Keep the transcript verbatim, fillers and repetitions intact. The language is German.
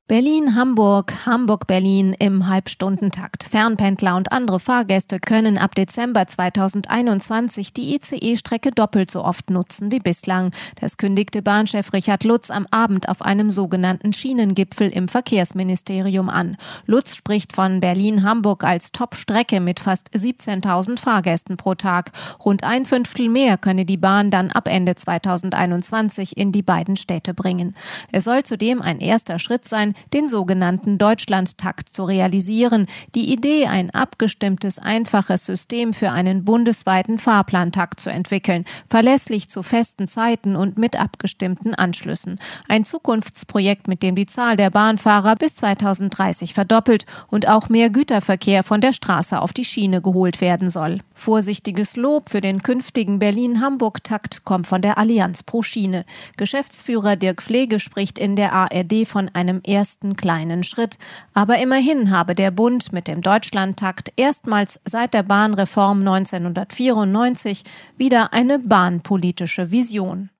Berlin-Hamburg, Hamburg-Berlin im Halbstundentakt. Fernpendler und andere Fahrgäste können ab Dezember zweitausendeinundzwanzig die I C E-Strecke doppelt so oft nutzen wie bislang. Das kündigte Bahnchef Richard Lutz am Abend auf einem sogenannten Schienengipfel im Verkehrsministerium an. Lutz spricht von Berlin-Hamburg als Top-Strecke mit fast siebzehntausend Fahrgästen pro Tag. Rund ein Fünftel mehr könne die Bahn dann ab Ende zweitausendeinundzwanzig in die beiden Städte bringen. Es soll zudem ein erster Schritt sein, den sogenannten Deutschlandtakt zu realisieren. Die Idee, ein abgestimmtes, einfaches System für einen bundesweiten Fahrplantakt zu entwickeln, verlässlich zu festen Zeiten und mit abgestimmten Anschlüssen. Ein Zukunftsprojekt, mit dem die Zahl der Bahnfahrer bis zweitausenddreißig verdoppelt und auch mehr Güterverkehr von der Straße auf die Schiene geholt werden soll. Vorsichtiges Lob für den künftigen Berlin-Hamburg-Takt kommt von der Allianz pro Schiene. Geschäftsführer Dirk Pflege spricht in der A R D von einem ersten kleinen Schritt. Aber immerhin habe der Bund mit dem Deutschlandtakt erstmals seit der Bahnreform neunzehnhundertvierundneunzig wieder eine bahnpolitische Vision.